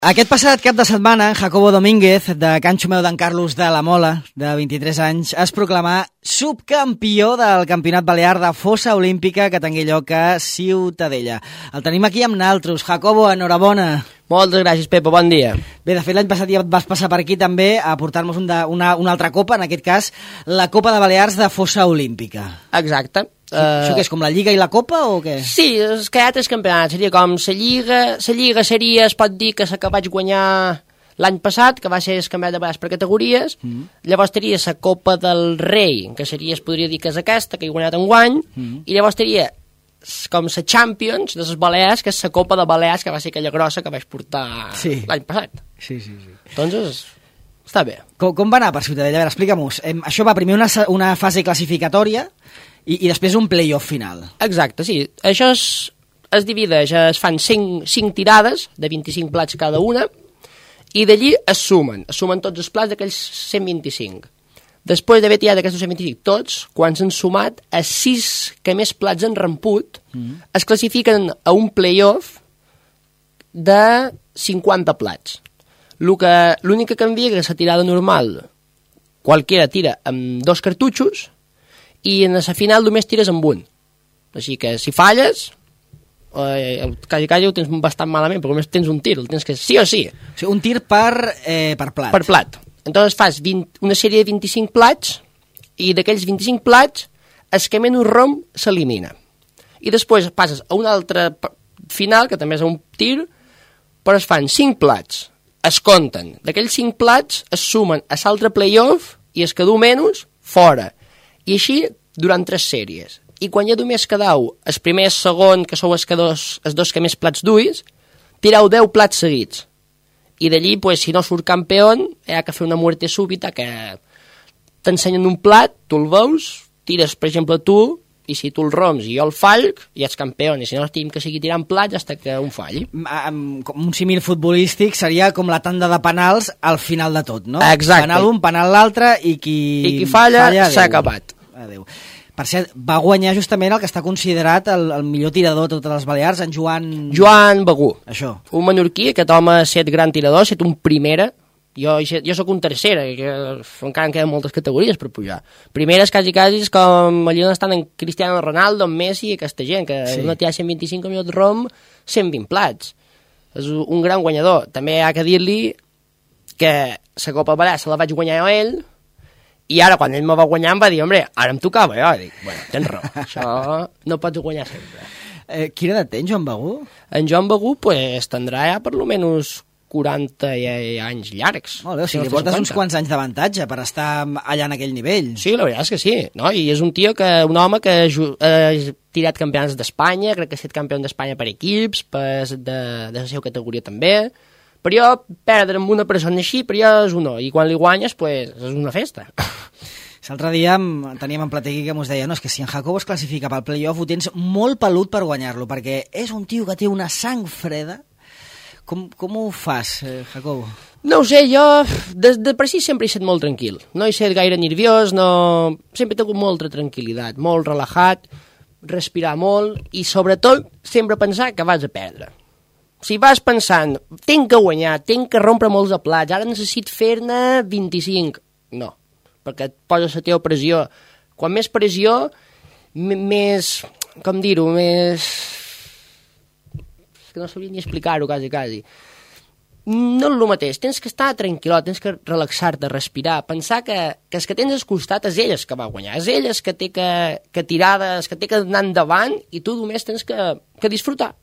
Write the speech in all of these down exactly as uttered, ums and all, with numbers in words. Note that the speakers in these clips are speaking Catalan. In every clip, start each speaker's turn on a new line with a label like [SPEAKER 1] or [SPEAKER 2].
[SPEAKER 1] Aquest passat cap de setmana, Jacobo Domínguez, de Can Xumeu d'en Carlos de la Mola, de vint-i-tres anys, es proclamà subcampió del Campionat Balear de Fossa Olímpica que tingué lloc a Ciutadella. El tenim aquí amb naltros. Jacobo, enhorabona.
[SPEAKER 2] Moltes gràcies, Pepa, bon dia.
[SPEAKER 1] Bé, de fet, l'any passat ja vas passar per aquí també a portar-nos un de, una, una altra copa, en aquest cas, la Copa de Balears de Fossa Olímpica.
[SPEAKER 2] Exacte.
[SPEAKER 1] Uh... Això què és, com la Lliga i la Copa o què?
[SPEAKER 2] Sí, és que hi ha tres campionats. Seria com la Lliga, la Lliga seria, es pot dir que la que vaig guanyar l'any passat, que va ser el campionat de Balears per categories. Mm. Llavors tenia la Copa del Rei, que seria, es podria dir que és aquesta, que he guanyat enguany, mm. i llavors tenia com la Champions de les Balears, que és la Copa de Balears, que va ser aquella grossa que vaig portar sí. l'any passat.
[SPEAKER 1] Sí, sí, sí.
[SPEAKER 2] Doncs està bé.
[SPEAKER 1] Com, com va anar per Ciutadella? A veure, explica'm-ho. Eh, això va primer una, una fase classificatòria i, i després un play-off final.
[SPEAKER 2] Exacte, sí. Això es, es divideix, es fan cinc, cinc tirades de vint-i-cinc plats cada una i d'allí es sumen, es sumen tots els plats d'aquells cent vint-i-cinc. Després d'haver tirat aquests cent vint-i-cinc tots, quan s'han sumat a sis que més plats han ramput, mm. es classifiquen a un play-off de cinquanta plats. L'únic que canvia és que la tirada normal qualquiera tira amb dos cartutxos i en la final només tires amb un. Així que si falles, eh, quasi, quasi ho tens bastant malament, perquè només tens un tir, el tens que sí o sí.
[SPEAKER 1] O sigui, un tir per, eh, per plat.
[SPEAKER 2] Per plat. Entonces fas vint, una sèrie de vint-i-cinc plats i d'aquells vint-i-cinc plats el que menys rom s'elimina. I després passes a un altre final, que també és un tir, però es fan cinc plats. Es compten. D'aquells cinc plats es sumen a l'altre play-off i es quedó menys fora. I així durant tres sèries. I quan ja només quedau el primer i el segon, que sou els, que dos, els dos que més plats duis, tireu deu plats seguits. I d'allí, pues, si no surt campió, hi ha que fer una muerte súbita, que t'ensenyen un plat, tu el veus, tires, per exemple, tu, i si tu el roms i jo el fall, ja ets campió, i si no tenim que seguir tirant plats fins que un falli.
[SPEAKER 1] Com un símil futbolístic seria com la tanda de penals al final de tot, no?
[SPEAKER 2] Exacte.
[SPEAKER 1] Penal un, penal l'altre, i qui,
[SPEAKER 2] I qui falla, falla s'ha acabat.
[SPEAKER 1] Adéu. Per cert, va guanyar justament el que està considerat el, el millor tirador de totes les Balears, en Joan...
[SPEAKER 2] Joan Begú.
[SPEAKER 1] Això.
[SPEAKER 2] Un menorquí, aquest home ha set gran tirador, ha set un primera. Jo, jo sóc un tercera, que encara em queden moltes categories per pujar. Primeres, quasi, quasi, és com allà on estan en Cristiano Ronaldo, en Messi i aquesta gent, que sí. No té cent vint-i-cinc milions de rom, cent vint plats. És un gran guanyador. També hi ha que dir-li que la Copa Balears se la vaig guanyar a ell, i ara, quan ell me va guanyar, em va dir, hombre, ara em tocava, jo. I dic, bueno, tens raó, això no pots guanyar sempre.
[SPEAKER 1] Eh, quina edat tens, Joan Begú?
[SPEAKER 2] En Joan Begú, pues, tindrà ja per lo menys quaranta anys llargs.
[SPEAKER 1] Molt bé, o sigui, si portes uns quants anys d'avantatge per estar allà en aquell nivell.
[SPEAKER 2] Sí, la veritat és que sí, no? I és un tio que, un home que ha tirat campionats d'Espanya, crec que ha estat campió d'Espanya per equips, per de, de la seva categoria també. Per jo, perdre amb una persona així, per jo és un no, i quan li guanyes, pues, és una festa.
[SPEAKER 1] L'altre dia teníem en Plategui que ens deia no, és que si en Jacobo es classifica pel play-off ho tens molt pelut per guanyar-lo, perquè és un tio que té una sang freda. Com, com ho fas, eh, Jacobo?
[SPEAKER 2] No ho sé, jo des de per si sempre he estat molt tranquil. No he estat gaire nerviós, no... sempre he tingut molta tranquil·litat, molt relaxat, respirar molt i sobretot sempre pensar que vas a perdre. Si vas pensant, tinc que guanyar, tinc que rompre molts de plats, ara necessit fer-ne vint-i-cinc. No, perquè et poses la teva pressió. Quan més pressió, més, com dir-ho, més... És que no sabria ni explicar-ho, quasi, quasi. No és el mateix, tens que estar tranquil·lot, tens que relaxar-te, respirar, pensar que, que els que tens al costat és elles que va guanyar, és elles que té que, que tirades, que té que anar endavant i tu només tens que, que disfrutar.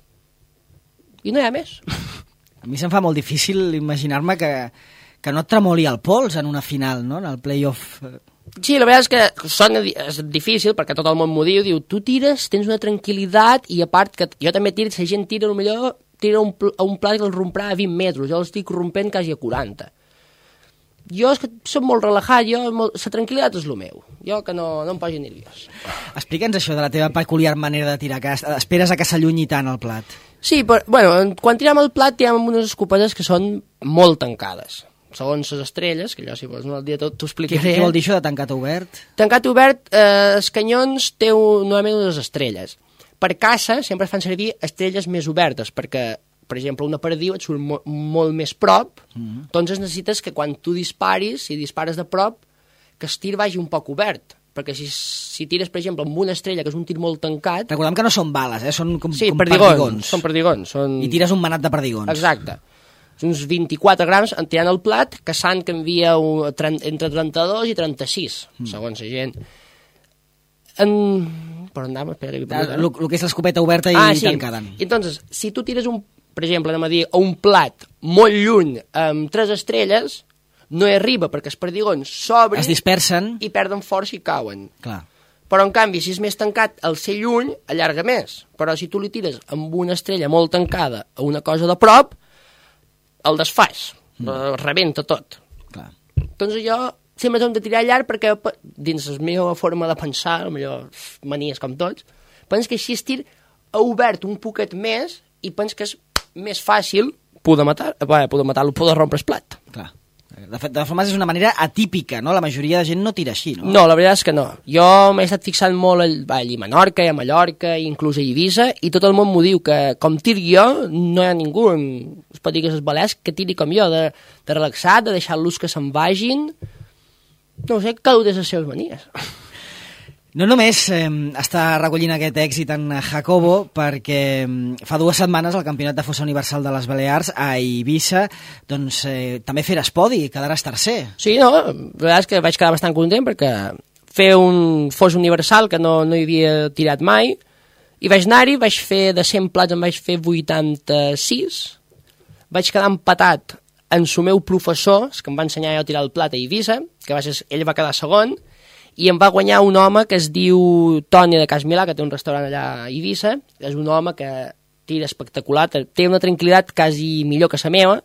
[SPEAKER 2] I no hi ha més.
[SPEAKER 1] A mi se'm fa molt difícil imaginar-me que, que no et tremoli el pols en una final, no? En el play-off.
[SPEAKER 2] Sí, la veritat és que sona, és difícil, perquè tot el món m'ho diu, diu, tu tires, tens una tranquil·litat, i a part que jo també tiro, la gent tira, potser tira un, un plat que el romprà a vint metres, jo l'estic rompent quasi a quaranta. Jo és que soc molt relaxat, jo, molt, la tranquil·litat és el meu, jo que no, no em posi nerviós.
[SPEAKER 1] Explica'ns això de la teva peculiar manera de tirar, que esperes a que s'allunyi tant el plat.
[SPEAKER 2] Sí, però, bueno, quan tirem el plat tirem amb unes escopetes que són molt tancades. Segons les estrelles, que allò si vols un dia t'ho explicaré.
[SPEAKER 1] Què vol dir això de tancat obert?
[SPEAKER 2] Tancat obert, eh, els canyons té un, normalment unes estrelles. Per caça sempre fan servir estrelles més obertes, perquè per exemple, una perdiu et surt mo molt més prop, mm-hmm. doncs necessites que quan tu disparis, si dispares de prop, que el tir vagi un poc obert, perquè si, si tires, per exemple, amb una estrella, que és un tir molt tancat...
[SPEAKER 1] Recordem que no són bales, eh? Són com,
[SPEAKER 2] sí,
[SPEAKER 1] com
[SPEAKER 2] perdigons,
[SPEAKER 1] perdigons.
[SPEAKER 2] són perdigons. Són...
[SPEAKER 1] I tires un manat de perdigons.
[SPEAKER 2] Exacte. Uns vint-i-quatre grams en tirant el plat, que s'han canvia entre trenta-dos i trenta-sis, mm. segons la gent. En... Per on anàvem? Espera,
[SPEAKER 1] el, el que és l'escopeta oberta i
[SPEAKER 2] ah, sí.
[SPEAKER 1] tancada.
[SPEAKER 2] Entonces, si tu tires, un, per exemple, anem a dir, un plat molt lluny amb tres estrelles, no hi arriba perquè els perdigons s'obren...
[SPEAKER 1] Es dispersen.
[SPEAKER 2] I perden força i cauen.
[SPEAKER 1] Clar.
[SPEAKER 2] Però, en canvi, si és més tancat, el ser lluny allarga més. Però si tu li tires amb una estrella molt tancada a una cosa de prop, el desfàs, mm. rebenta tot.
[SPEAKER 1] Clar.
[SPEAKER 2] Doncs jo sempre hem de tirar llarg perquè dins la meva forma de pensar, la millor manies com tots, penso que així es tir ha obert un poquet més i penso que és més fàcil poder matar, poder matar-lo, poder rompre el plat.
[SPEAKER 1] Clar. De fet, de forma és una manera atípica, no? La majoria de gent no tira així, no?
[SPEAKER 2] No, la veritat és que no. Jo m'he estat fixant molt a Menorca i a Mallorca, i inclús a Eivissa, i tot el món m'ho diu, que com tiri jo, no hi ha ningú, es pot dir que és Balears, que tiri com jo, de, de relaxat, de deixar-los que se'n vagin. No sé, cada un té les seves manies.
[SPEAKER 1] No només eh, està recollint aquest èxit en Jacobo, perquè eh, fa dues setmanes al Campionat de Fossa Universal de les Balears a Eivissa doncs, eh, també feres podi, quedaràs tercer.
[SPEAKER 2] Sí, no, la veritat és que vaig quedar bastant content perquè fer un Fossa Universal que no, no hi havia tirat mai, i vaig anar-hi, vaig fer de cent plats, en vaig fer vuitanta-sis, vaig quedar empatat en el meu professor, que em va ensenyar a tirar el plat a Eivissa, que va ser, ell va quedar segon, i em va guanyar un home que es diu Toni de Cas Milà, que té un restaurant allà a Eivissa. És un home que tira espectacular, té una tranquil·litat quasi millor que la meva,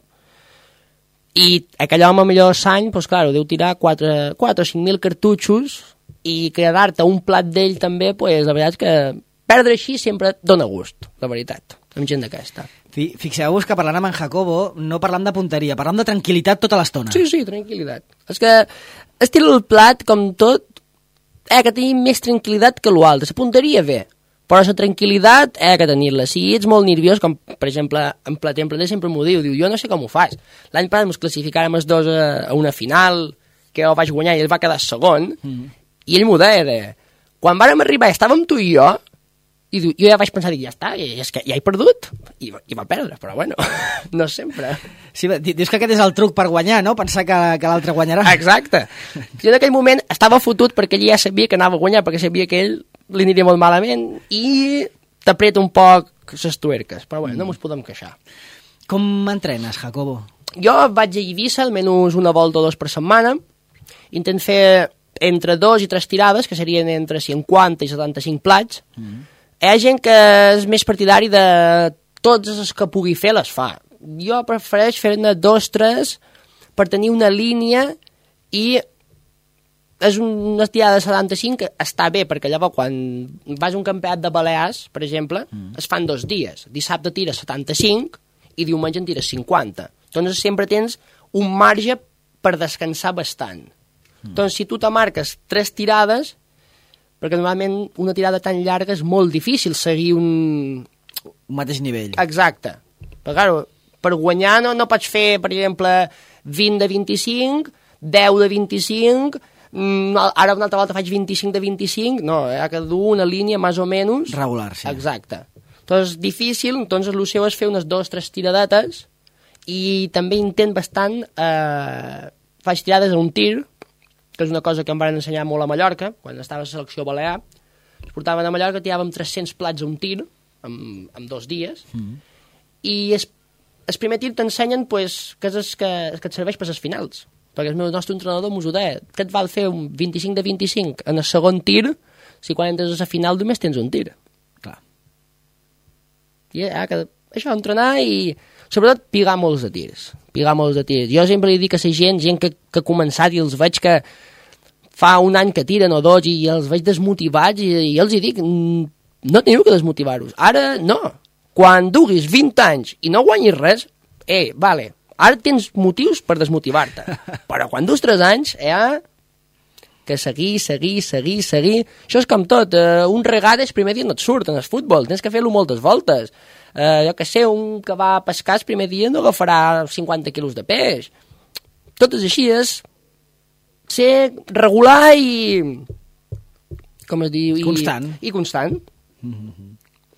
[SPEAKER 2] i aquell home millor s'any, doncs clar, deu tirar quatre o cinc mil cartutxos, i quedar-te un plat d'ell també, doncs la veritat és que perdre així sempre dona gust, la veritat, amb gent d'aquesta.
[SPEAKER 1] Fixeu-vos que parlant amb en Jacobo no parlam de punteria, parlam de tranquil·litat tota l'estona.
[SPEAKER 2] Sí, sí, tranquil·litat. És que estira el plat, com tot, eh, que tenir més tranquil·litat que l'altre. La punteria bé, però la tranquil·litat eh, que tenir-la. Si ets molt nerviós, com per exemple en Plater, en Plater sempre m'ho diu, diu, jo no sé com ho fas. L'any passat ens classificàrem els dos a, a una final, que jo vaig guanyar i ell va quedar segon, mm. i ell m'ho deia, deia, quan vàrem arribar estàvem tu i jo, i diu, jo ja vaig pensar, ja està, i és que ja he perdut, i, i va perdre, però bueno, no sempre.
[SPEAKER 1] Sí, dius que aquest és el truc per guanyar, no? Pensar que, que l'altre guanyarà.
[SPEAKER 2] Exacte. Jo en aquell moment estava fotut perquè ell ja sabia que anava a guanyar, perquè sabia que ell li aniria molt malament, i t'apreta un poc les tuerques, però bueno, no mos podem queixar.
[SPEAKER 1] Com entrenes, Jacobo?
[SPEAKER 2] Jo vaig a Eivissa almenys una volta o dos per setmana, intent fer entre dos i tres tirades, que serien entre cinquanta i setanta-cinc plats. Mm. Hi ha gent que és més partidari de totes les que pugui fer les fa. Jo prefereix fer-ne dos, tres, per tenir una línia, i és una tirada de setanta-cinc que està bé, perquè llavors quan vas a un campionat de Balears, per exemple, mm. es fan dos dies. Dissabte tires setanta-cinc i diumenge en tires cinquanta. Doncs sempre tens un marge per descansar bastant. Mm. Doncs si tu te marques tres tirades, perquè normalment una tirada tan llarga és molt difícil seguir un...
[SPEAKER 1] un mateix nivell.
[SPEAKER 2] Exacte. Però, clar, per guanyar no, no pots fer, per exemple, vint de vint-i-cinc, deu de vint-i-cinc, ara una altra volta faig vint-i-cinc de vint-i-cinc, no, ha de dur una línia més o menys...
[SPEAKER 1] regular, sí.
[SPEAKER 2] Exacte. Doncs difícil, doncs el seu és fer unes dues, tres tiradetes, i també intent bastant... Eh, faig tirades a un tir, que és una cosa que em van ensenyar molt a Mallorca, quan estava a la selecció balear. Ens portaven a Mallorca, tiràvem tres-cents plats a un tir, en, en dos dies, mm. i es, el primer tir t'ensenyen pues, que és el que, el que et serveix per les finals, perquè el meu nostre entrenador m'ho deia, què et val fer un vint-i-cinc de vint-i-cinc en el segon tir, si quan entres a la final només tens un tir.
[SPEAKER 1] Clar.
[SPEAKER 2] I ha que, això, entrenar i sobretot pigar molts de tirs. Pigar molts de tirs. Jo sempre li dic a la gent, gent que, que ha començat i els veig que fa un any que tiren o dos i els veig desmotivats i, i els hi dic, no teniu que desmotivar-vos. Ara no. Quan duguis vint anys i no guanyis res, eh, vale, ara tens motius per desmotivar-te. Però quan dus tres anys, ja... que seguir, seguir, seguir, seguir. Això és com tot, uh, un regades primer dia no et surt en el futbol, tens que fer-lo moltes voltes. Uh, jo que sé, un que va a pescar el primer dia no agafarà cinquanta quilos de peix. Tot és així, és ser regular i... com es diu? I,
[SPEAKER 1] constant.
[SPEAKER 2] I constant.
[SPEAKER 1] Mm-hmm.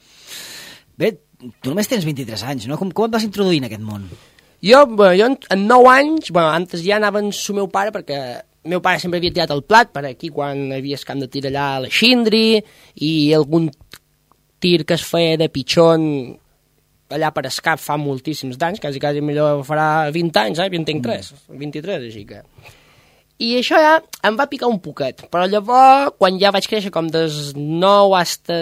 [SPEAKER 1] Bé, tu només tens vint-i-tres anys, no? Com, com et vas introduir en aquest món?
[SPEAKER 2] Jo, bueno, jo en, en nou anys, bueno, antes ja anava amb el meu pare perquè el meu pare sempre havia tirat el plat per aquí quan hi havia el camp de tir allà a la Xindri i algun tir que es feia de pitxon allà per escap fa moltíssims d'anys, quasi quasi millor farà vint anys, eh? vint-i-tres, vint-i-tres, així que... I això ja em va picar un poquet, però llavors, quan ja vaig créixer com des nou hasta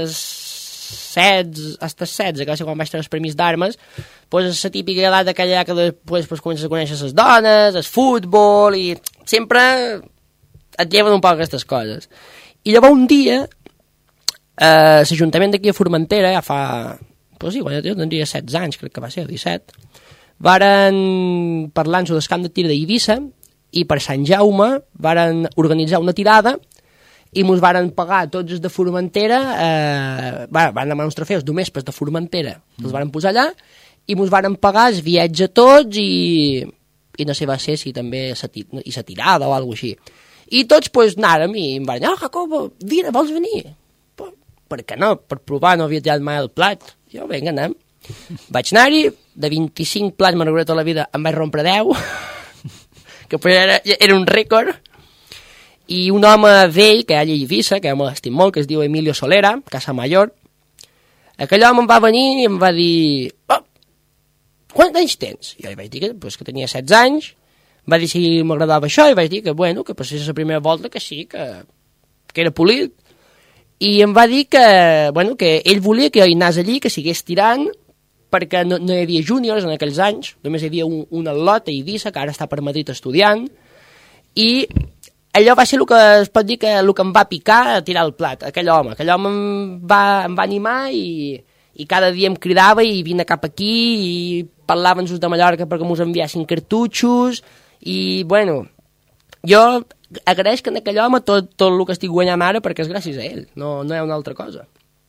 [SPEAKER 2] setze, hasta setze, que va ser quan vaig treure els premis d'armes, pues és la típica edat aquella que després pues, comences a conèixer les dones, el futbol, i sempre et lleven un poc aquestes coses. I llavors un dia, eh, l'Ajuntament d'aquí a Formentera, ja fa... Pues sí, quan jo tindria setze anys, crec que va ser, disset, varen parlar-nos del camp de tir d'Eivissa, i per Sant Jaume varen organitzar una tirada i mos varen pagar tots els de Formentera, eh, van demanar uns trofeus només pels de Formentera, els varen posar allà, i mos varen pagar el viatge a tots i, i no sé va ser si també sa, i sa tirada o alguna així. I tots pues, anàrem i em van dir, oh, Jacobo, vine, vols venir? Pues, per què no? Per provar, no havia tirat mai el plat. Jo, vinga, anem. Vaig anar-hi, de vint-i-cinc plats, m'ha tota la vida, em vaig rompre deu, que era, era un rècord, i un home vell, que hi ha a Eivissa, que me l'estim molt, que es diu Emilio Solera, Casa Mayor, aquell home em va venir i em va dir, oh, quants anys tens? I jo li vaig dir que, pues, que tenia setze anys, va dir si m'agradava això, i vaig dir que, bueno, que passés la primera volta, que sí, que, que era polit, i em va dir que, bueno, que ell volia que jo hi anés allí, que sigués tirant, perquè no, no hi havia júniors en aquells anys, només hi havia un, un atlot a Eivissa, que ara està per Madrid estudiant, i allò va ser el que es pot dir que el que em va picar a tirar el plat, aquell home. Aquell home em va, em va animar i, i cada dia em cridava i vine cap aquí i parlàvem-nos de Mallorca perquè mos enviassin cartutxos i, bueno, jo agraeix que en aquell home tot, tot el que estic guanyant ara perquè és gràcies a ell, no, no hi ha una altra cosa.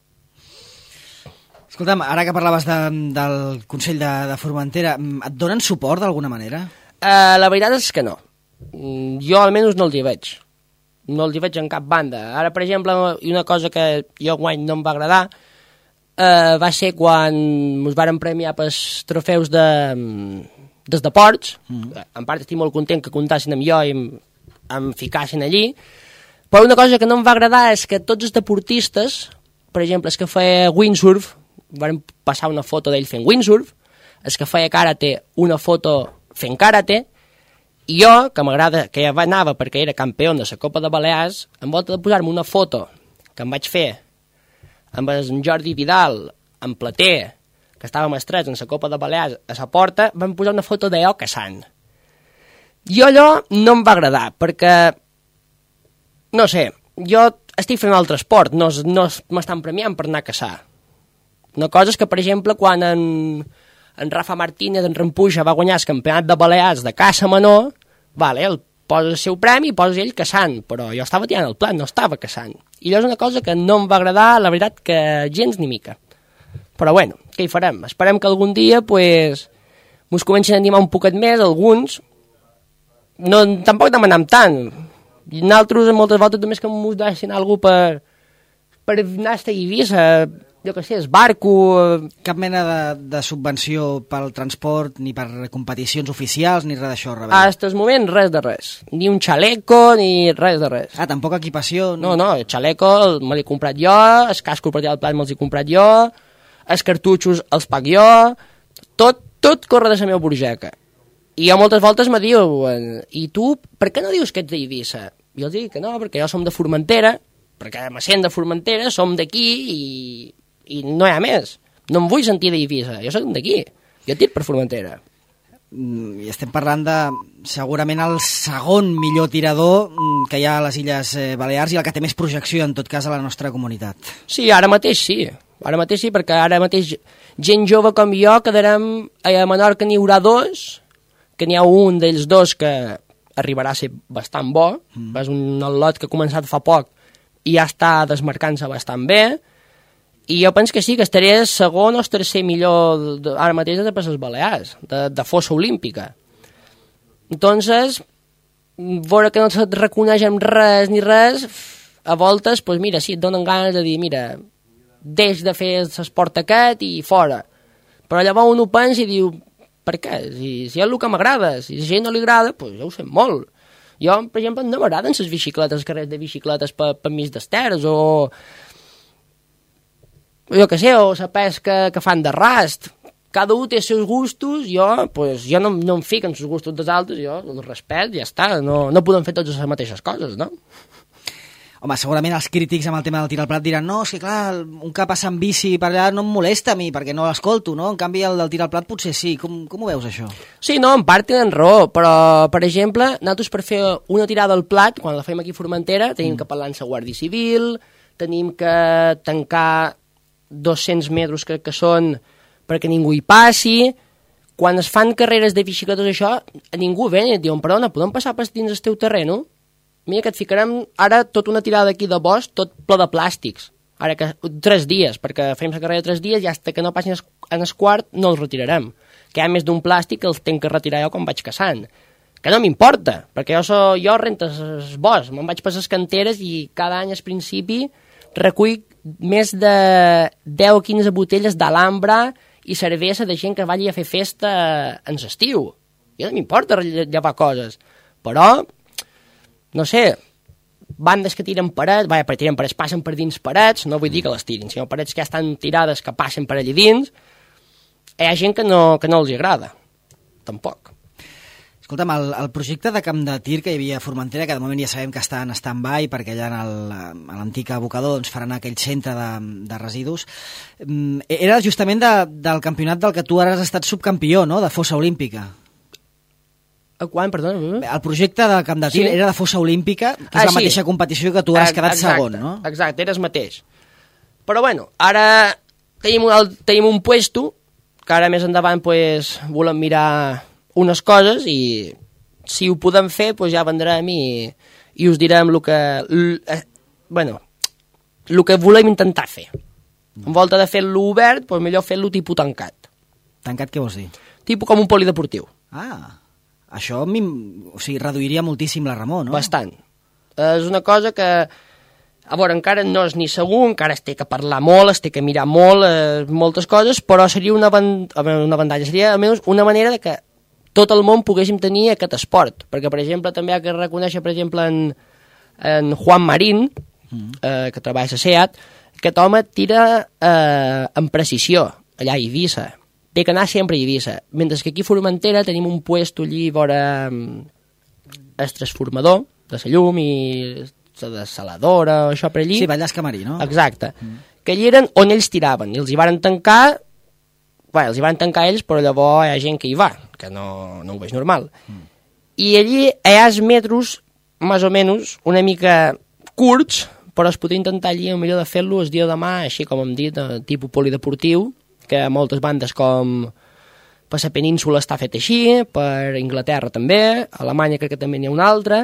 [SPEAKER 1] Escolta'm, ara que parlaves de, del Consell de, de Formentera, et donen suport d'alguna manera?
[SPEAKER 2] Uh, la veritat és que no. Jo almenys no els hi veig. No els hi veig en cap banda. Ara, per exemple, una cosa que jo guany no em va agradar uh, va ser quan ens varen premiar pels trofeus de, des de ports. Mm. En part estic molt content que comptassin amb jo i em, em ficassin allí. Però una cosa que no em va agradar és que tots els deportistes, per exemple, els que feia windsurf, van passar una foto d'ell fent windsurf, el que feia karate, una foto fent karate, i jo, que m'agrada, que ja anava perquè era campió de la Copa de Balears, en volta de posar-me una foto que em vaig fer amb en Jordi Vidal, en Plater, que estàvem estrets en la Copa de Balears a la porta, van posar una foto de jo caçant. Jo allò no em va agradar, perquè, no sé, jo estic fent un altre esport, no, no m'estan premiant per anar a caçar. Una cosa és que, per exemple, quan en, en Rafa Martínez, en Rampuja, va guanyar el campionat de Balears de caça menor, vale, el posa el seu premi i posa ell caçant, però jo estava tirant el plat, no estava caçant. I allò és una cosa que no em va agradar, la veritat, que gens ni mica. Però bueno, què hi farem? Esperem que algun dia, pues, mos comencin a animar un poquet més, alguns. No, tampoc demanem tant. I nosaltres, moltes voltes, només que mos deixin algú per, per anar a Eivissa, jo que sé, es barco...
[SPEAKER 1] Cap mena de, de subvenció pel transport, ni per competicions oficials, ni res d'això, Rebel?
[SPEAKER 2] Hasta el moment, res de res. Ni un xaleco, ni res de res.
[SPEAKER 1] Ah, tampoc equipació?
[SPEAKER 2] No, no, el xaleco me l'he comprat jo, el casco per tirar el plat me'ls he comprat jo, els cartutxos els pac jo, tot, tot corre de la meva burgeca. I jo moltes voltes me diuen, i tu, per què no dius que ets d'Eivissa? Jo els dic que no, perquè jo som de Formentera, perquè me sent de Formentera, som d'aquí i... i no hi ha més. No em vull sentir d'Eivissa, jo soc d'aquí. Jo tir per Formentera.
[SPEAKER 1] I estem parlant de segurament el segon millor tirador que hi ha a les Illes Balears i el que té més projecció, en tot cas, a la nostra comunitat.
[SPEAKER 2] Sí, ara mateix sí. Ara mateix sí, perquè ara mateix gent jove com jo quedarem a Menorca n'hi haurà dos, que n'hi ha un d'ells dos que arribarà a ser bastant bo, mm. és un lot que ha començat fa poc i ja està desmarcant-se bastant bé, i jo penso que sí, que estaria segon o tercer millor de, ara mateix de les Balears, de, de fossa olímpica. Entonces, veure que no se't reconeix amb res ni res, a voltes, pues mira, sí, et donen ganes de dir, mira, deix de fer l'esport aquest i fora. Però llavors un ho pensa i diu, per què? Si, si és el que m'agrada, si a la gent no li agrada, doncs jo ho sé molt. Jo, per exemple, no m'agraden les bicicletes, els carrers de bicicletes per, per mig d'esters, o jo què sé, o la pesca que fan de rast. Cada un té els seus gustos, jo, pues, jo no, no em fico en els gustos dels altres, jo els respecto, ja està, no, no podem fer totes les mateixes coses, no?
[SPEAKER 1] Home, segurament els crítics amb el tema del tir al plat diran no, és que clar, un que passa en bici per allà no em molesta a mi, perquè no l'escolto, no? En canvi, el del tir al plat potser sí. Com, com ho veus, això?
[SPEAKER 2] Sí, no, en part tenen raó, però, per exemple, nosaltres per fer una tirada al plat, quan la fem aquí a Formentera, tenim mm. que parlar amb la Guàrdia Civil, tenim que tancar dos-cents metres que, que són perquè ningú hi passi. Quan es fan carreres de bicicletes, això, a ningú ve i et diuen, perdona, podem passar per dins el teu terreno? Mira que et ficarem ara tota una tirada aquí de bosc, tot ple de plàstics. Ara que tres dies, perquè fem la carrera tres dies i fins que no passin en el quart no els retirarem. Que hi ha més d'un plàstic que els tenc que retirar jo quan vaig caçant. Que no m'importa, perquè jo, so, jo rento el bosc, me'n vaig per les canteres i cada any al principi recull més de deu o quinze botelles d'alhambra i cervesa de gent que vagi a fer festa en l'estiu. Jo no m'importa llevar coses, però no sé, bandes que tiren parets, vaja, per tiren parets, passen per dins parets, no vull dir que les tirin, sinó parets que ja estan tirades, que passen per allà dins, hi ha gent que no, que no els agrada, tampoc.
[SPEAKER 1] Escolta'm, el, el projecte de camp de tir que hi havia a Formentera, que de moment ja sabem que està en stand-by, perquè allà en el, a l'antic abocador doncs, faran aquell centre de, de residus, era justament de, del campionat del que tu ara has estat subcampió, no?, de fossa olímpica.
[SPEAKER 2] A quan, perdona?
[SPEAKER 1] El projecte de camp de tir sí. era de fossa olímpica, que és ah, la sí. mateixa competició que tu has quedat exacte, segon, no?
[SPEAKER 2] Exacte, era el mateix. Però bueno, ara tenim un, tenim un puesto, que ara més endavant pues, volem mirar unes coses i si ho podem fer pues, ja vendrem i, i us direm el que, l, eh, bueno, el que volem intentar fer. En volta de fer-lo obert, pues, millor fer-lo tipus tancat.
[SPEAKER 1] Tancat què vols dir?
[SPEAKER 2] Tipus com un polideportiu.
[SPEAKER 1] Ah, això o sigui, reduiria moltíssim la remor, no?
[SPEAKER 2] Bastant. És una cosa que, a veure, encara no és ni segur, encara es té que parlar molt, es té que mirar molt, eh, moltes coses, però seria una, van... una avantatge, seria almenys una manera de que tot el món poguéssim tenir aquest esport, perquè, per exemple, també hi ha que reconèixer, per exemple, en, en Juan Marín, mm. eh, que treballa a SEAT, aquest home tira eh, amb precisió, allà a Eivissa, té que anar sempre a Eivissa, mentre que aquí a Formentera tenim un puesto allí vora el transformador de la llum i la desaladora o això per allí.
[SPEAKER 1] Sí, Vallès Camarí, no?
[SPEAKER 2] Exacte. Mm. Que allí eren on ells tiraven i els hi varen tancar, bé, els hi varen tancar ells, però llavors hi ha gent que hi va, que no, no ho veig normal. Mm. I allí hi ha els metros, més o menys, una mica curts, però es podria intentar allí, millor de fer-lo el dia de demà, així com hem dit, tipus polideportiu, que a moltes bandes com per la península està fet així, per Inglaterra també, a Alemanya crec que també n'hi ha una altra.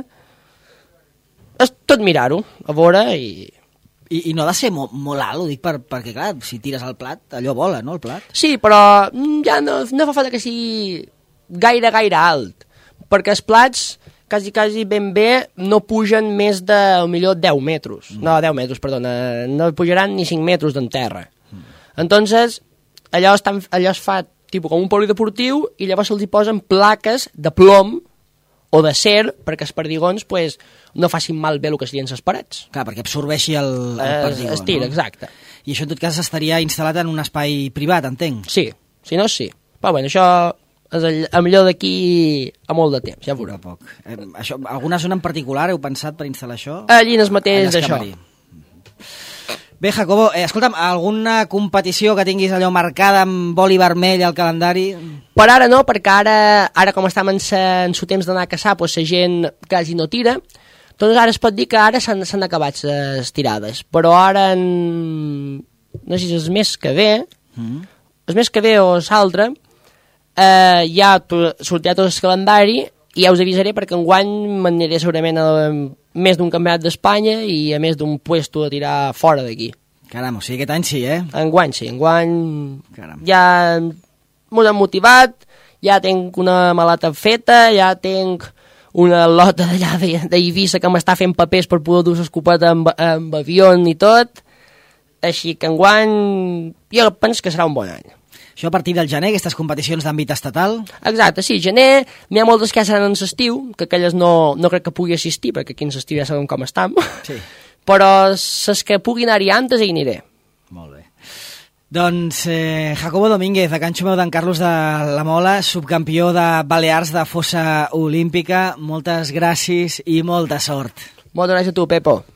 [SPEAKER 2] És tot mirar-ho, a veure, i...
[SPEAKER 1] I, i no ha de ser molt, molt alt, ho dic per, perquè, clar, si tires al plat, allò vola, no, el plat?
[SPEAKER 2] Sí, però ja no, no fa falta que sigui gaire, gaire alt, perquè els plats, quasi, quasi ben bé, no pugen més de, millor, deu metres. Mm. No, deu metres, perdona, no pujaran ni cinc metres d'en terra. Mm. Entonces, allò, estan, allò es fa tipus com un polideportiu i llavors se'ls hi posen plaques de plom o d'acer perquè els perdigons pues, no facin mal bé el que serien les parets.
[SPEAKER 1] Clar, perquè absorbeixi el, el perdigon.
[SPEAKER 2] Es tira,
[SPEAKER 1] no?
[SPEAKER 2] Exacte.
[SPEAKER 1] I això en tot cas estaria instal·lat en un espai privat, entenc?
[SPEAKER 2] Sí, si no, sí. Però bueno, això és el, el millor d'aquí a molt de temps, ja veurem.
[SPEAKER 1] A poc. Eh, això, alguna zona en particular heu pensat per instal·lar això?
[SPEAKER 2] Allí en el mateix d'això.
[SPEAKER 1] Bé, Jacobo, eh, escolta'm, alguna competició que tinguis allò marcada amb boli vermell al calendari?
[SPEAKER 2] Per ara no, perquè ara, ara com estem en el temps d'anar a caçar, doncs la gent quasi no tira. Doncs ara es pot dir que ara s'han acabat les tirades. Però ara, en... no sé si és el mes que ve, mm. el mes que ve o l'altre, eh, ja sortirà tot el calendari i ja us avisaré perquè enguany m'aniré segurament a més d'un campionat d'Espanya i a més d'un puesto a tirar fora d'aquí.
[SPEAKER 1] Caram, o sigui, aquest any sí, eh?
[SPEAKER 2] Enguany sí, enguany
[SPEAKER 1] Caram.
[SPEAKER 2] ja m'ho han motivat, ja tinc una maleta feta, ja tinc una lota d'allà d'Eivissa que m'està fent papers per poder dur l'escopeta amb, amb avió i tot, així que enguany jo penso que serà un bon any.
[SPEAKER 1] Això a partir del gener, aquestes competicions d'àmbit estatal?
[SPEAKER 2] Exacte, sí, gener, n'hi ha moltes que ja seran en l'estiu, que aquelles no, no crec que pugui assistir, perquè aquí en l'estiu ja sabem com estam,
[SPEAKER 1] sí.
[SPEAKER 2] Però les que puguin anar-hi antes hi aniré.
[SPEAKER 1] Molt bé. Doncs eh, Jacobo Domínguez, de Can Xumeu d'en Carlos de la Mola, subcampió de Balears de fossa olímpica, moltes gràcies i molta sort.
[SPEAKER 2] Moltes gràcies a tu, Pepo.